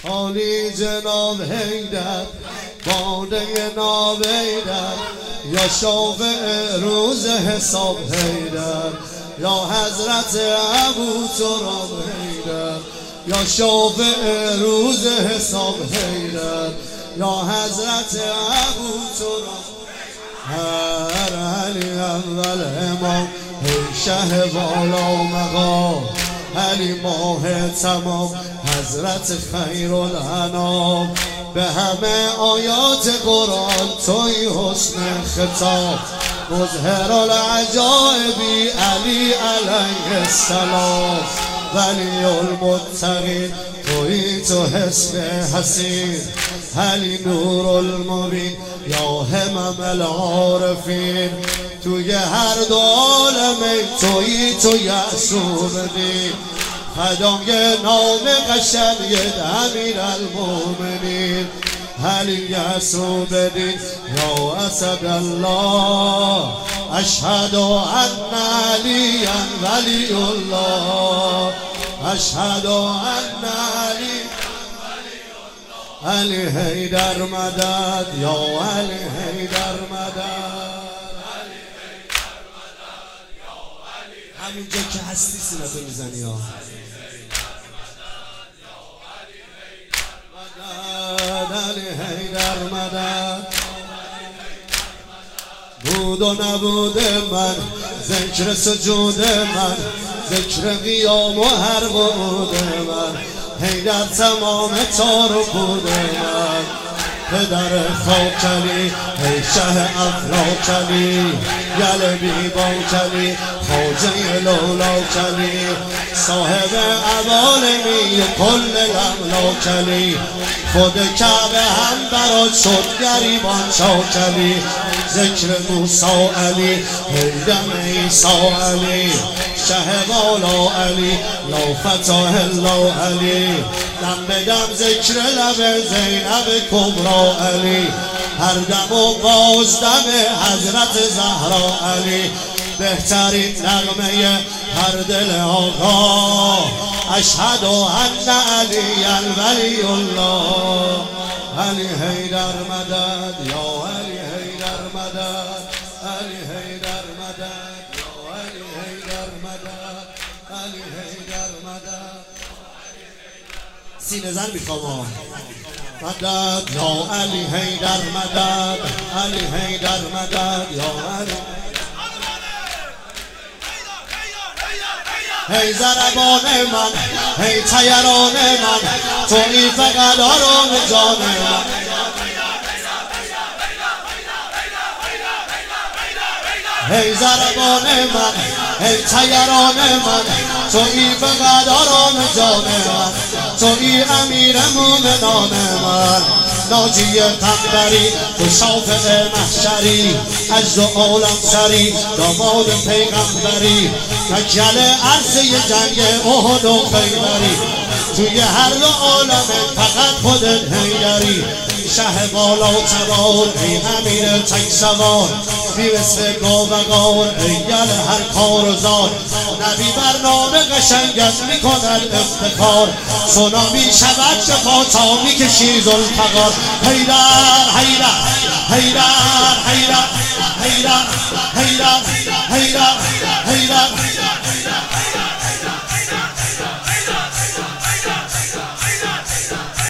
عالی جناب حیدر باده ناب حیدر یا شافع روز حساب حیدر یا حضرت ابو تراب حیدر یا شافع روز حساب حیدر یا حضرت ابو تراب هر علی اول امام ای شه والا مقام علی ماه تمام حضرت خیرالانام به همه آیات قرآن توی حسن خطاب مظهر العجائبی علی علیه السلام ولی المتقین توی تو حسن حسین علی نور المبین یا همم العارفین توی هر دو عالمه توی یعصومدین فدای نام قشنگ امیر المؤمنین علی یعصومدین یا اسد الله اشهد ان علی ولی الله اشهد ان علی حیدر مدد یا علی حیدر مدد همینجا که هستی سینتو میزنی ها علی حیدر مدد بود و نبود من ذکر سجود من ذکر قیام و هر بود من حیدر تمام تار و بود من پدر خاکلی ای شه افلاکلی گل بیباکلی خواجه لولاکلی صاحب عوالمی کل الاملاکلی خود کعبه هم برات شد گریبان چاکلی ذکر موسی علی هیدم عیسی علی شه والا علی لا فتح الله علی دم به دم ذکر لب زینب کبرا علی هر دم و باز دم حضرت زهرا علی بهترین نغمه هر دل آقا اشهد ان علی ولی الله علی حیدر مدد یا علی حیدر مدد علی حیدر مدد یا علی حیدر مدد علی حیدر مدد سینه زن میخوام مدد یا علی حیدر مدد علی حیدر مدد یا علی هی ضربان من هی تیران من توی فقط آرام جان من هی ضربان من هی تیران من توی فقط آرام جان من توی امیر مومنان من ناجی قنبری تو شافع محشری از دو عالم سری داماد پیغمبری تجل عرصه جنگ احد و خیبری توی هر دو عالم فقط خودت حیدری شه بالا تبار ای امیر تک سوار بی مثل گاوگان ای گل هر کار و زار نبی برنامه قشنگت میکند افتخار سونامی شود شفا تا میکشی ذوالفقار حیدر حیدر حیدر حیدر حیدر حیدر حیدر حیدر